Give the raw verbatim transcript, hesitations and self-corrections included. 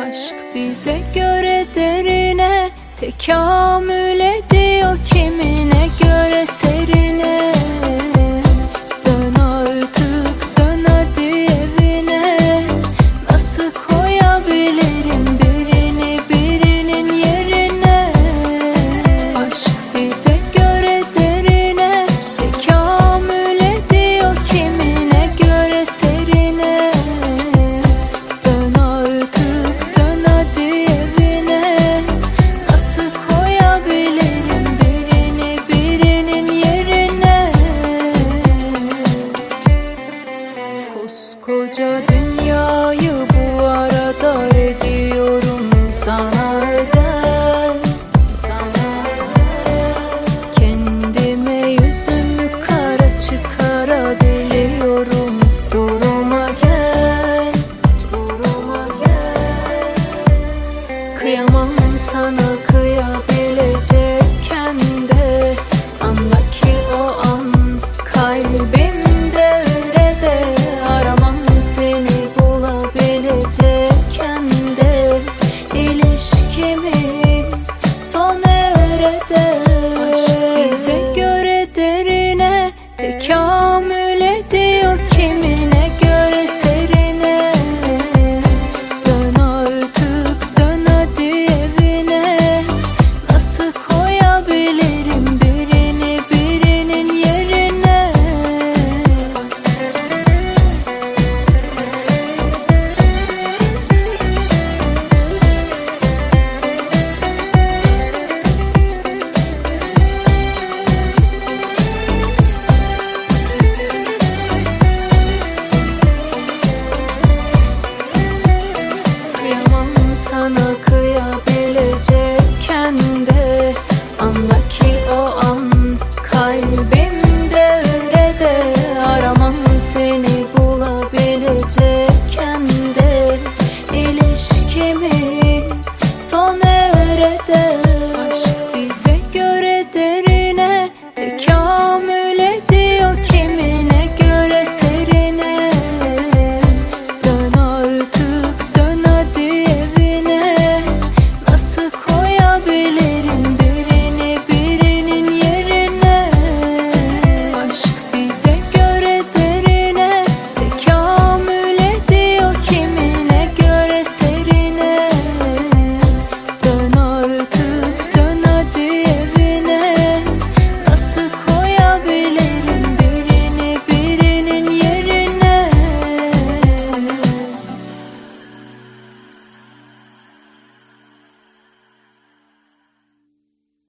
Aşk bize göre derine tekamül ediyor, kimine göre serine. Dön artık, dön hadi evine. Nasıl koyabilirim birini birinin yerine? Aşk bize göre derine tekamül ediyor, kimine göre serine. Dön artık, dön hadi evine. Nasıl koyabilirim birini birinin yerine? Koskoca dünyayı bu arada ediyorum sana özel, sana özel. Kendime yüzümü kara çıkarabiliyorum. Duruma gel, duruma gel. Kıyamam sana kıyabilecekken de, anla ki o an kalbimde öyle de. Aramam seni bulabilecekken de, ilişkimiz sona erede. Aşk bize göre derine tekamül ediyor, kimine göre serine. Dön artık, dön hadi evine. Nasıl koyabilirim birini birinin yerine? Kıyamam sana kıyabilecekken de, anla ki o an kalbimde öyle de. Aramam seni bulabilecekken de, ilişkimiz sona erede.